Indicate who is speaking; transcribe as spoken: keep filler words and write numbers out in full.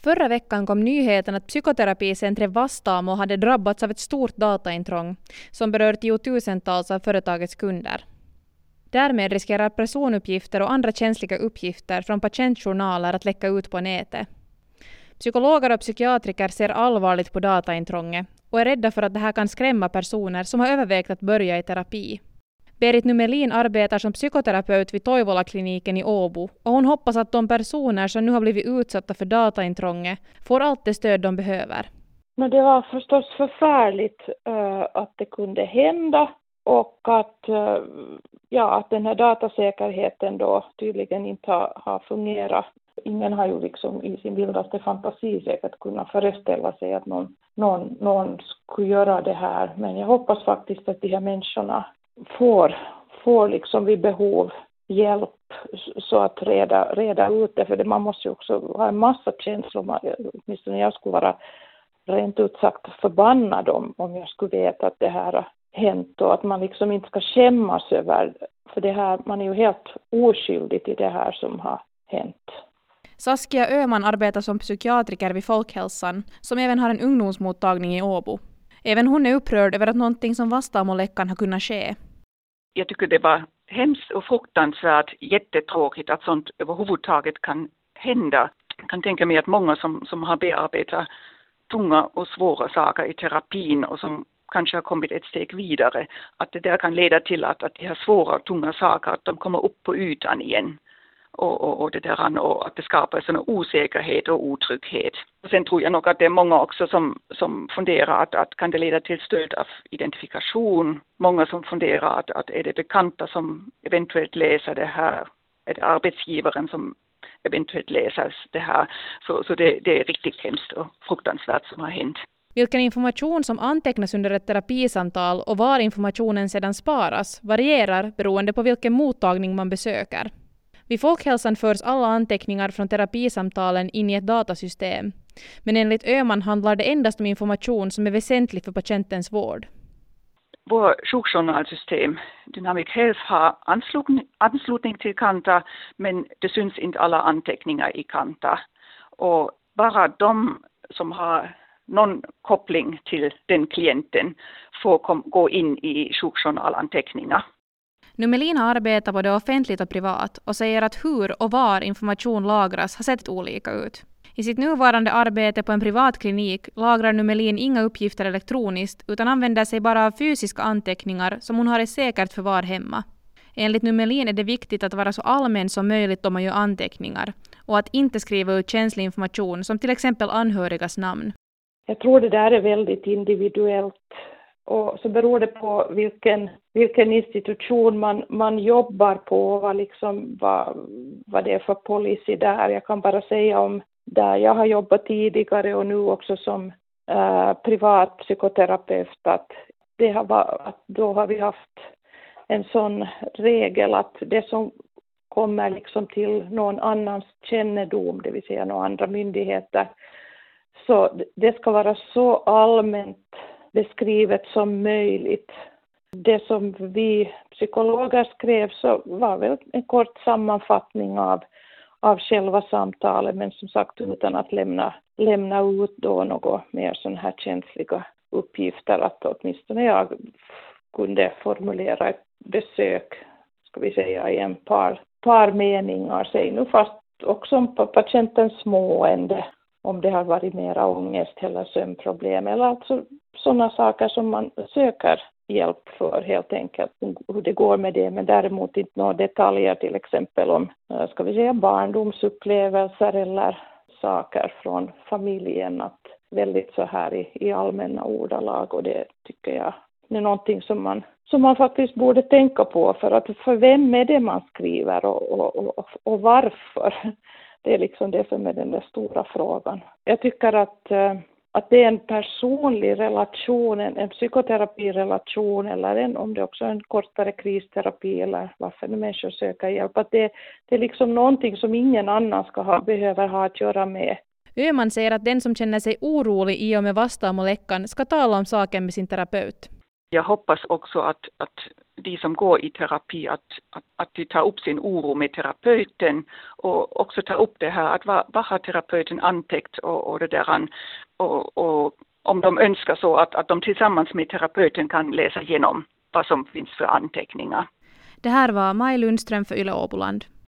Speaker 1: Förra veckan kom nyheten att psykoterapicentret Vastaamo hade drabbats av ett stort dataintrång som berör tiotusentals av företagets kunder. Därmed riskerar personuppgifter och andra känsliga uppgifter från patientjournaler att läcka ut på nätet. Psykologer och psykiatriker ser allvarligt på dataintrånget och är rädda för att det här kan skrämma personer som har övervägt att börja i terapi. Berit Numelin arbetar som psykoterapeut vid Toivola-kliniken i Åbo och hon hoppas att de personer som nu har blivit utsatta för dataintrånget får allt det stöd de behöver.
Speaker 2: Men det var förstås förfärligt uh, att det kunde hända och att, uh, ja, att den här datasäkerheten då tydligen inte har, har fungerat. Ingen har ju liksom i sin vildaste fantasi säkert kunnat föreställa sig att någon, någon, någon skulle göra det här. Men jag hoppas faktiskt att de här människorna får, får liksom vid behov hjälp så att reda, reda ut det. För det, man måste ju också ha en massa känslor. Åtminstone jag skulle vara rent ut sagt förbannad om, om jag skulle veta att det här har hänt. Och att man liksom inte ska skämmas över. För det här, man är ju helt oskyldig till det här som har hänt.
Speaker 1: Saskia Öhman arbetar som psykiatriker vid Folkhälsan som även har en ungdomsmottagning i Åbo. Även hon är upprörd över att någonting som Vastaamo-läckan har kunnat ske.
Speaker 3: Jag tycker det var hemskt och fruktansvärt jättetråkigt att sånt överhuvudtaget kan hända. Jag kan tänka mig att många som, som har bearbetat tunga och svåra saker i terapin och som kanske har kommit ett steg vidare, att det där kan leda till att, att de här svåra och tunga saker att de kommer upp på ytan igen. Och, och, och, det där, och att det skapar sån osäkerhet och otrygghet. Och sen tror jag nog att det är många också som, som funderar att, att kan det leda till stöd av identifikation. Många som funderar att, att är det bekanta som eventuellt läser det här, är det arbetsgivaren som eventuellt läser det här. Så, så det, det är riktigt hemskt och fruktansvärt som har hänt.
Speaker 1: Vilken information som antecknas under ett terapisamtal och var informationen sedan sparas varierar beroende på vilken mottagning man besöker. Vid Folkhälsan förs alla anteckningar från terapisamtalen in i ett datasystem. Men enligt Öhman handlar det endast om information som är väsentlig för patientens vård.
Speaker 3: Vår sjukjournalsystem, Dynamic Health, har anslutning, anslutning till Kanta, men det syns inte alla anteckningar i Kanta. Och bara de som har någon koppling till den klienten får kom, gå in i sjukjournalanteckningar.
Speaker 1: Numelin har arbetat både offentligt och privat och säger att hur och var information lagras har sett olika ut. I sitt nuvarande arbete på en privat klinik lagrar Numelin inga uppgifter elektroniskt utan använder sig bara av fysiska anteckningar som hon har i säkert förvar hemma. Enligt Numelin är det viktigt att vara så allmän som möjligt då man gör anteckningar och att inte skriva ut känslig information som till exempel anhörigas namn.
Speaker 2: Jag tror det där är väldigt individuellt. Och så beror det på vilken, vilken institution man, man jobbar på och vad, liksom, vad, vad det är för policy där. Jag kan bara säga om där jag har jobbat tidigare och nu också som äh, privat psykoterapeut att, det har, att då har vi haft en sån regel att det som kommer liksom till någon annans kännedom, det vill säga några andra myndigheter, så det ska vara så allmänt beskrivet som möjligt. Det som vi psykologer skrev så var väl en kort sammanfattning av, av själva samtalet, men som sagt utan att lämna, lämna ut då något mer sådana här känsliga uppgifter, att åtminstone jag kunde formulera ett besök, ska vi säga, i en par, par meningar, säg nu fast också om patientens mående, om det har varit mera ångest eller sömnproblem eller alltså sådana saker som man söker hjälp för helt enkelt, hur det går med det, men däremot inte några detaljer till exempel om, ska vi säga, barndomsupplevelser eller saker från familjen, att väldigt så här i, i allmänna ordalag, och det tycker jag är någonting som man, som man faktiskt borde tänka på, för att för vem är det man skriver och, och, och, och varför? Det är liksom det som är den där stora frågan. Jag tycker att, att det är en personlig relation, en, en psykoterapirelation eller en, om det också är en kortare kristerapi eller varför nu människor söker hjälp. Att det, det är liksom någonting som ingen annan ska ha, behöver ha att göra med.
Speaker 1: Öhman säger att den som känner sig orolig i och med Vastaamo-läckan ska tala om saken med sin terapeut.
Speaker 3: Jag hoppas också att, att de som går i terapi att, att, att de tar upp sin oro med terapeuten och också tar upp det här att vad, vad har terapeuten antäckt och, och det där och, och om de önskar så att, att de tillsammans med terapeuten kan läsa igenom vad som finns för anteckningar.
Speaker 1: Det här var Maj Lundström för Yle Åboland.